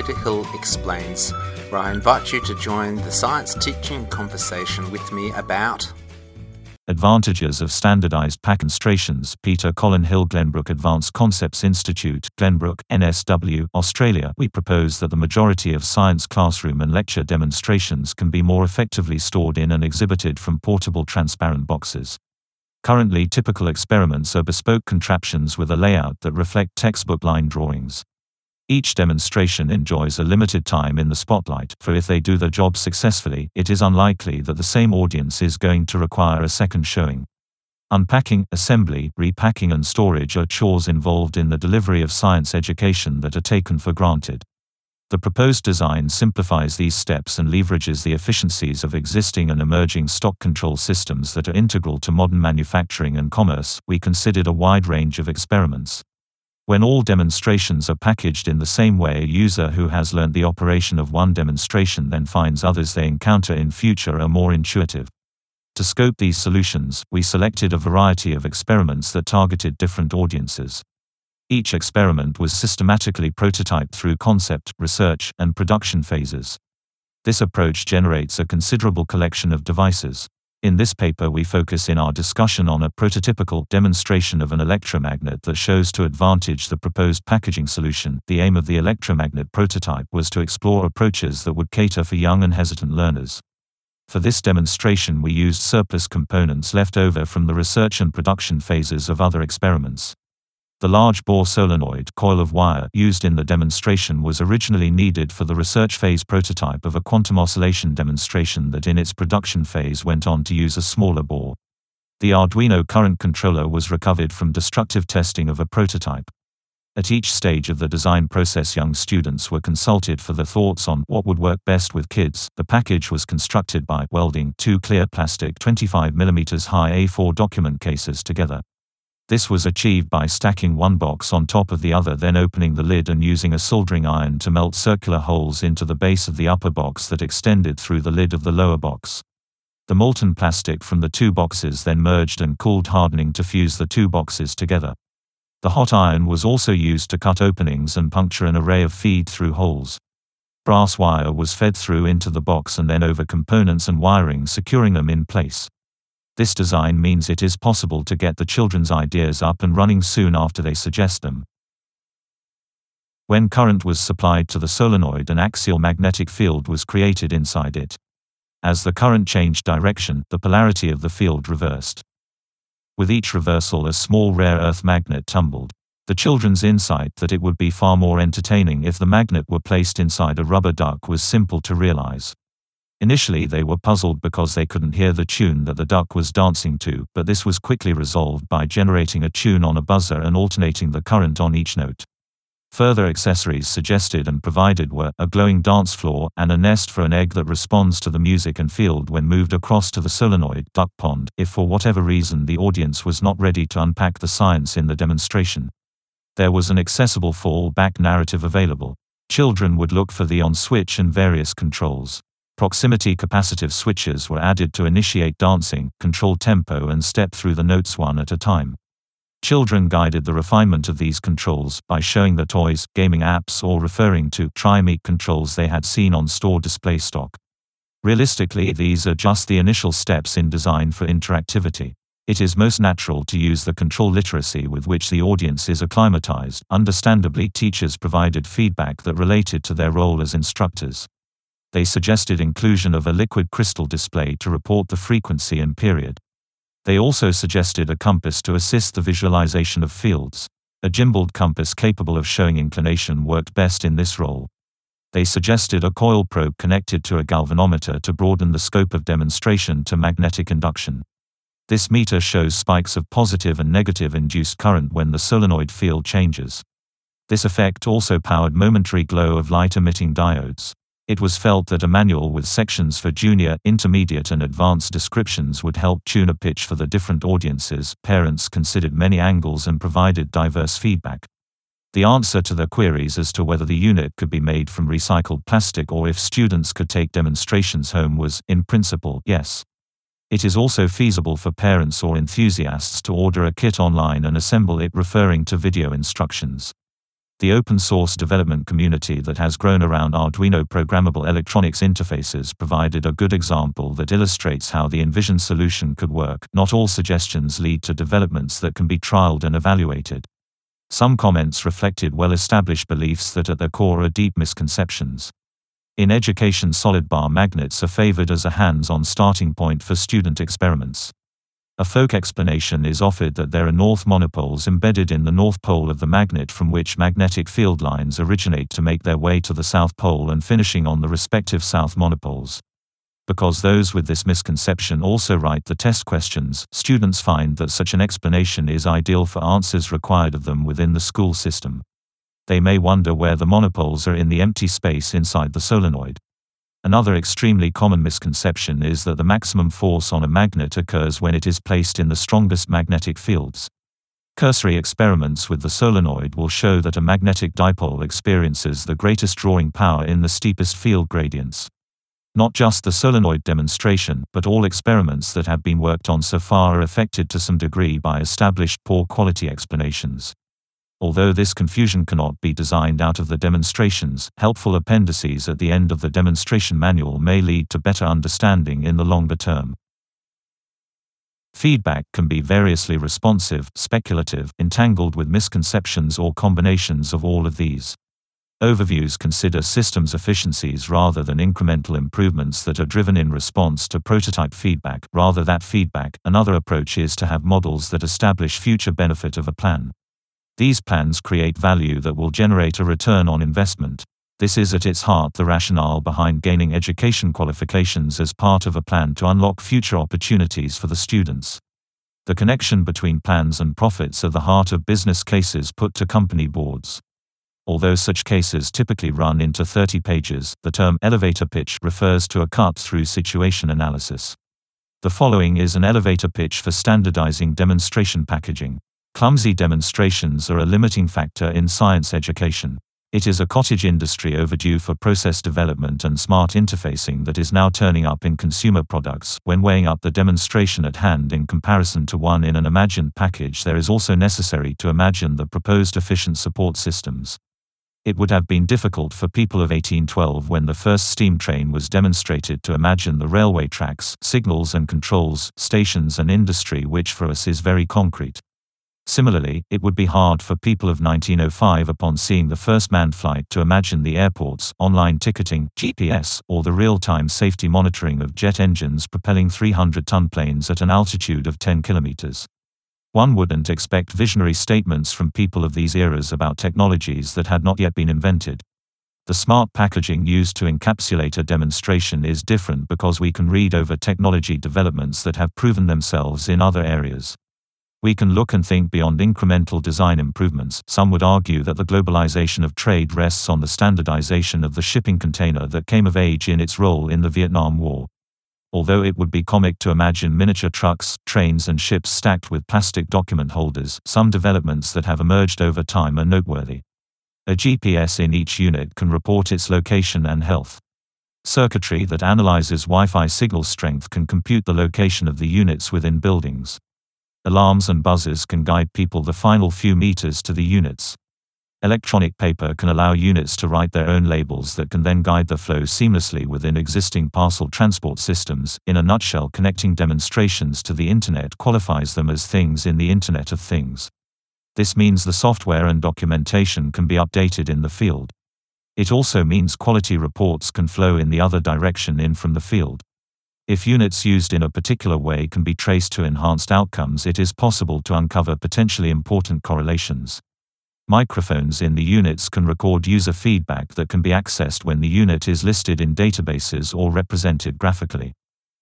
Peter Hill Explains, where I invite you to join the science teaching conversation with me about Advantages of Standardized Pack Demonstrations. Peter Colin Hill, Glenbrook Advanced Concepts Institute, Glenbrook, NSW, Australia. We propose that the majority of science classroom and lecture demonstrations can be more effectively stored in and exhibited from portable transparent boxes. Currently, typical experiments are bespoke contraptions with a layout that reflect textbook line drawings. Each demonstration enjoys a limited time in the spotlight, for if they do the job successfully, it is unlikely that the same audience is going to require a second showing. Unpacking, assembly, repacking and storage are chores involved in the delivery of science education that are taken for granted. The proposed design simplifies these steps and leverages the efficiencies of existing and emerging stock control systems that are integral to modern manufacturing and commerce. We considered a wide range of experiments. When all demonstrations are packaged in the same way, a user who has learned the operation of one demonstration then finds others they encounter in future are more intuitive. To scope these solutions, we selected a variety of experiments that targeted different audiences. Each experiment was systematically prototyped through concept, research, and production phases. This approach generates a considerable collection of devices. In this paper, we focus in our discussion on a prototypical demonstration of an electromagnet that shows to advantage the proposed packaging solution. The aim of the electromagnet prototype was to explore approaches that would cater for young and hesitant learners. For this demonstration, we used surplus components left over from the research and production phases of other experiments. The large-bore solenoid coil of wire used in the demonstration was originally needed for the research phase prototype of a quantum oscillation demonstration that in its production phase went on to use a smaller bore. The Arduino current controller was recovered from destructive testing of a prototype. At each stage of the design process, young students were consulted for their thoughts on what would work best with kids. The package was constructed by welding two clear plastic 25 mm high A4 document cases together. This was achieved by stacking one box on top of the other, then opening the lid and using a soldering iron to melt circular holes into the base of the upper box that extended through the lid of the lower box. The molten plastic from the two boxes then merged and cooled, hardening to fuse the two boxes together. The hot iron was also used to cut openings and puncture an array of feed-through holes. Brass wire was fed through into the box and then over components and wiring, securing them in place. This design means it is possible to get the children's ideas up and running soon after they suggest them. When current was supplied to the solenoid, an axial magnetic field was created inside it. As the current changed direction, the polarity of the field reversed. With each reversal, a small rare earth magnet tumbled. The children's insight that it would be far more entertaining if the magnet were placed inside a rubber duck was simple to realize. Initially, they were puzzled because they couldn't hear the tune that the duck was dancing to, but this was quickly resolved by generating a tune on a buzzer and alternating the current on each note. Further accessories suggested and provided were a glowing dance floor and a nest for an egg that responds to the music and field when moved across to the solenoid duck pond, if for whatever reason the audience was not ready to unpack the science in the demonstration. There was an accessible fall-back narrative available. Children would look for the on switch and various controls. Proximity capacitive switches were added to initiate dancing, control tempo and step through the notes one at a time. Children guided the refinement of these controls by showing the toys, gaming apps or referring to try-me controls they had seen on store display stock. Realistically, these are just the initial steps in design for interactivity. It is most natural to use the control literacy with which the audience is acclimatized. Understandably, teachers provided feedback that related to their role as instructors. They suggested inclusion of a liquid crystal display to report the frequency and period. They also suggested a compass to assist the visualization of fields. A gimbaled compass capable of showing inclination worked best in this role. They suggested a coil probe connected to a galvanometer to broaden the scope of demonstration to magnetic induction. This meter shows spikes of positive and negative induced current when the solenoid field changes. This effect also powered momentary glow of light-emitting diodes. It was felt that a manual with sections for junior, intermediate and advanced descriptions would help tune a pitch for the different audiences. Parents considered many angles and provided diverse feedback. The answer to their queries as to whether the unit could be made from recycled plastic or if students could take demonstrations home was, in principle, yes. It is also feasible for parents or enthusiasts to order a kit online and assemble it referring to video instructions. The open-source development community that has grown around Arduino programmable electronics interfaces provided a good example that illustrates how the envisioned solution could work. Not all suggestions lead to developments that can be trialed and evaluated. Some comments reflected well-established beliefs that at their core are deep misconceptions. In education, solid bar magnets are favored as a hands-on starting point for student experiments. A folk explanation is offered that there are north monopoles embedded in the north pole of the magnet from which magnetic field lines originate to make their way to the south pole and finishing on the respective south monopoles. Because those with this misconception also write the test questions, students find that such an explanation is ideal for answers required of them within the school system. They may wonder where the monopoles are in the empty space inside the solenoid. Another extremely common misconception is that the maximum force on a magnet occurs when it is placed in the strongest magnetic fields. Cursory experiments with the solenoid will show that a magnetic dipole experiences the greatest drawing power in the steepest field gradients. Not just the solenoid demonstration, but all experiments that have been worked on so far are affected to some degree by established poor quality explanations. Although this confusion cannot be designed out of the demonstrations, helpful appendices at the end of the demonstration manual may lead to better understanding in the longer term. Feedback can be variously responsive, speculative, entangled with misconceptions, or combinations of all of these. Overviews consider systems efficiencies rather than incremental improvements that are driven in response to prototype feedback, rather than feedback. Another approach is to have models that establish future benefit of a plan. These plans create value that will generate a return on investment. This is at its heart the rationale behind gaining education qualifications as part of a plan to unlock future opportunities for the students. The connection between plans and profits are the heart of business cases put to company boards. Although such cases typically run into 30 pages, the term elevator pitch refers to a cut-through situation analysis. The following is an elevator pitch for standardizing demonstration packaging. Clumsy demonstrations are a limiting factor in science education. It is a cottage industry overdue for process development and smart interfacing that is now turning up in consumer products. When weighing up the demonstration at hand in comparison to one in an imagined package, there is also necessary to imagine the proposed efficient support systems. It would have been difficult for people of 1812, when the first steam train was demonstrated, to imagine the railway tracks, signals and controls, stations and industry, which for us is very concrete. Similarly, it would be hard for people of 1905, upon seeing the first manned flight, to imagine the airports, online ticketing, GPS, or the real-time safety monitoring of jet engines propelling 300-ton planes at an altitude of 10 kilometers. One wouldn't expect visionary statements from people of these eras about technologies that had not yet been invented. The smart packaging used to encapsulate a demonstration is different because we can read over technology developments that have proven themselves in other areas. We can look and think beyond incremental design improvements. Some would argue that the globalization of trade rests on the standardization of the shipping container that came of age in its role in the Vietnam War. Although it would be comic to imagine miniature trucks, trains and ships stacked with plastic document holders, some developments that have emerged over time are noteworthy. A GPS in each unit can report its location and health. Circuitry that analyzes Wi-Fi signal strength can compute the location of the units within buildings. Alarms and buzzers can guide people the final few meters to the units. Electronic paper can allow units to write their own labels that can then guide the flow seamlessly within existing parcel transport systems. In a nutshell, connecting demonstrations to the Internet qualifies them as things in the Internet of Things. This means the software and documentation can be updated in the field. It also means quality reports can flow in the other direction in from the field. If units used in a particular way can be traced to enhanced outcomes, it is possible to uncover potentially important correlations. Microphones in the units can record user feedback that can be accessed when the unit is listed in databases or represented graphically.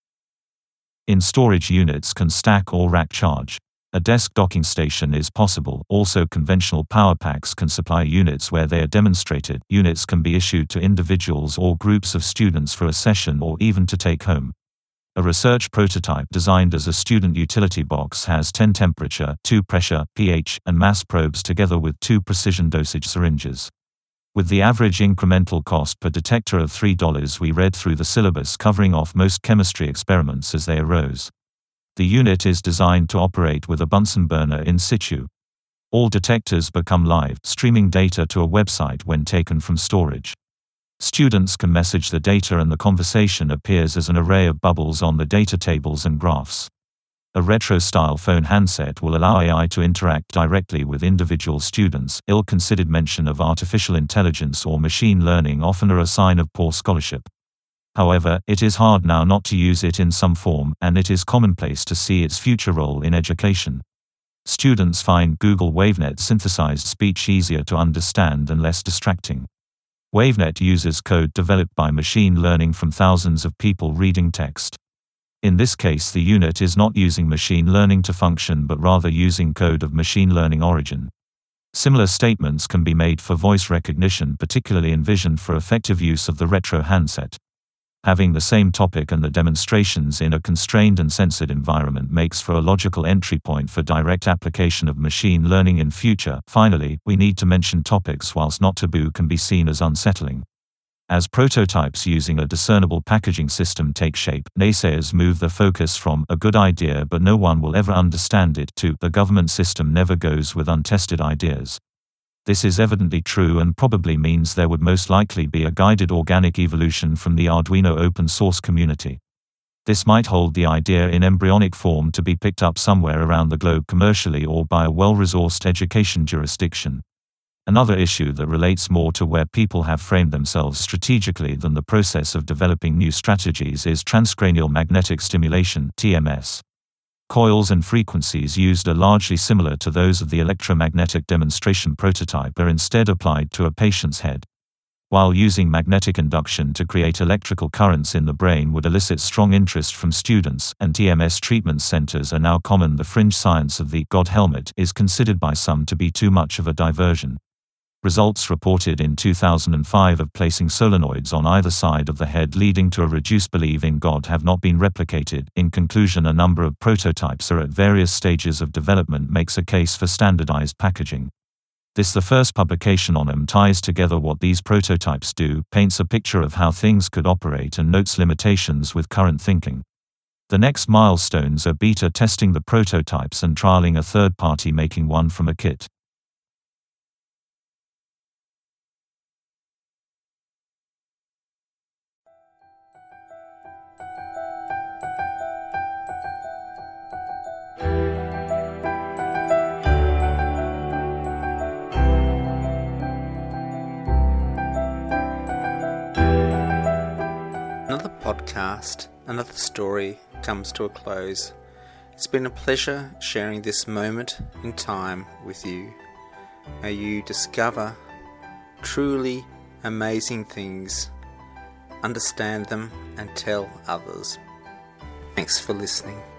In storage, units can stack or rack charge. A desk docking station is possible. Also, conventional power packs can supply units where they are demonstrated. Units can be issued to individuals or groups of students for a session or even to take home. A research prototype designed as a student utility box has 10 temperature, 2 pressure, pH, and mass probes together with 2 precision dosage syringes. With the average incremental cost per detector of $3, we read through the syllabus covering off most chemistry experiments as they arose. The unit is designed to operate with a Bunsen burner in situ. All detectors become live, streaming data to a website when taken from storage. Students can message the data and the conversation appears as an array of bubbles on the data tables and graphs. A retro-style phone handset will allow AI to interact directly with individual students. Ill-considered mention of artificial intelligence or machine learning often are a sign of poor scholarship. However, it is hard now not to use it in some form, and it is commonplace to see its future role in education. Students find Google WaveNet synthesized speech easier to understand and less distracting. WaveNet uses code developed by machine learning from thousands of people reading text. In this case, the unit is not using machine learning to function but rather using code of machine learning origin. Similar statements can be made for voice recognition, particularly envisioned for effective use of the retro handset. Having the same topic and the demonstrations in a constrained and censored environment makes for a logical entry point for direct application of machine learning in future. Finally, we need to mention topics whilst not taboo can be seen as unsettling. As prototypes using a discernible packaging system take shape, naysayers move the focus from "a good idea but no one will ever understand it" to "the government system never goes with untested ideas." This is evidently true and probably means there would most likely be a guided organic evolution from the Arduino open source community. This might hold the idea in embryonic form to be picked up somewhere around the globe commercially or by a well-resourced education jurisdiction. Another issue that relates more to where people have framed themselves strategically than the process of developing new strategies is transcranial magnetic stimulation (TMS). Coils and frequencies used are largely similar to those of the electromagnetic demonstration prototype are instead applied to a patient's head. While using magnetic induction to create electrical currents in the brain would elicit strong interest from students, and TMS treatment centers are now common, the fringe science of the "God helmet" is considered by some to be too much of a diversion. Results reported in 2005 of placing solenoids on either side of the head leading to a reduced belief in God have not been replicated. In conclusion, a number of prototypes are at various stages of development makes a case for standardized packaging. The first publication on them ties together what these prototypes do, paints a picture of how things could operate and notes limitations with current thinking. The next milestones are beta testing the prototypes and trialing a third party making one from a kit. Another podcast, another story comes to a close. It's been a pleasure sharing this moment in time with you. May you discover truly amazing things, understand them, and tell others. Thanks for listening.